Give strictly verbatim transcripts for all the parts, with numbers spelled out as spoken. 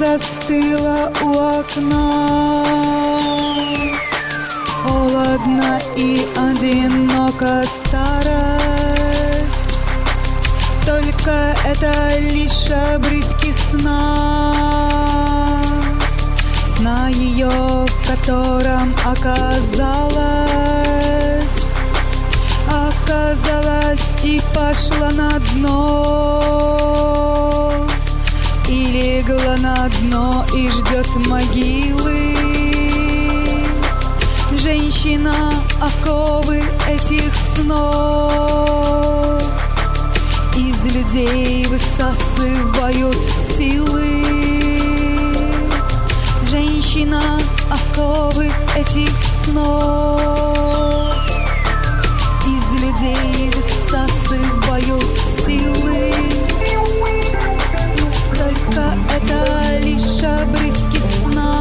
застыла у окна. Холодно и одиноко старость, только это лишь обрывки сна. Сна ее, в котором оказалась, оказалась и пошла на дно, и легла на дно и ждет могилы. Женщина, оковы этих снов из людей высасывают силы. Женщина, оковы этих снов из людей высасывают силы. Только это лишь обрывки сна,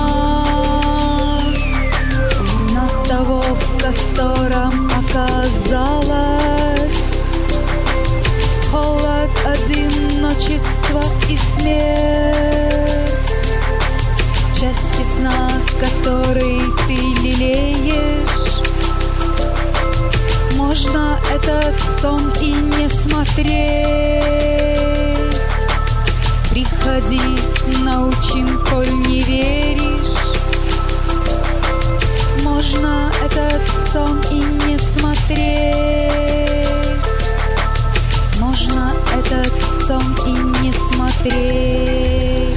сна того, в котором оказалась холод, одиночество и смерть. Части сна, который ты лелеешь. Можно этот сон и не смотреть. Приходи, научим, коль не веришь. Можно этот сон и не смотреть. Можно этот сон и не смотреть.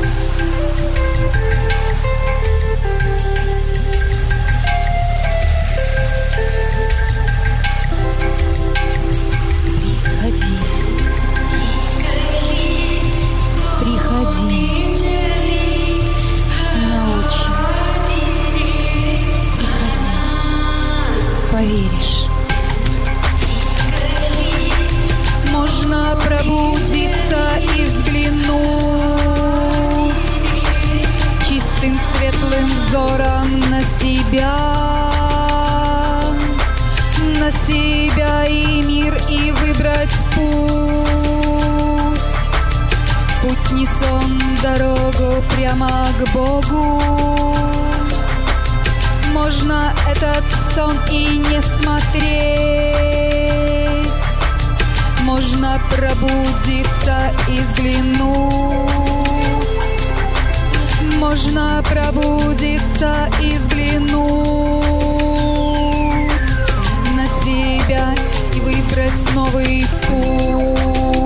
Поверишь. Можно пробудиться и взглянуть чистым светлым взором на себя, на себя и мир, и выбрать путь. Путь не сон, дорогу прямо к Богу. Можно этот сон и не смотреть. Можно пробудиться и взглянуть. Можно пробудиться и взглянуть на себя и выбрать новый путь.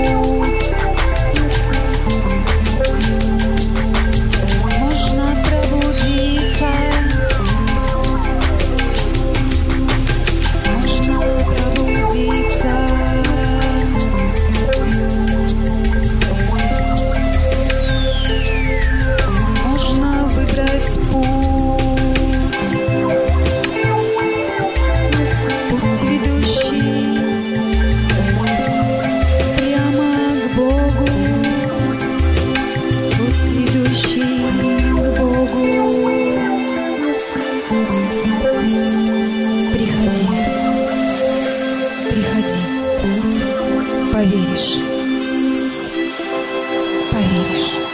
Можно пробудиться. Приходи, приходи, поверишь, поверишь.